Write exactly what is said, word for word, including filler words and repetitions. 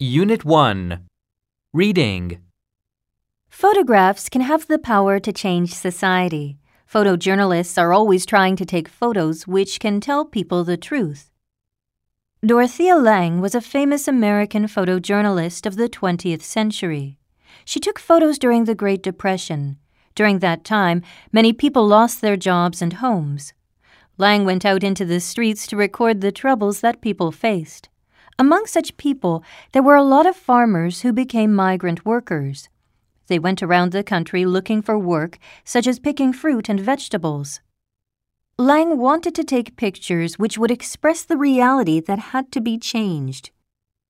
Unit one. Reading. Photographs can have the power to change society. Photojournalists are always trying to take photos which can tell people the truth. Dorothea Lange was a famous American photojournalist of the twentieth century. She took photos during the Great Depression. During that time, many people lost their jobs and homes. Lange went out into the streets to record the troubles that people faced. Among such people, there were a lot of farmers who became migrant workers. They went around the country looking for work, such as picking fruit and vegetables. Lange wanted to take pictures which would express the reality that had to be changed.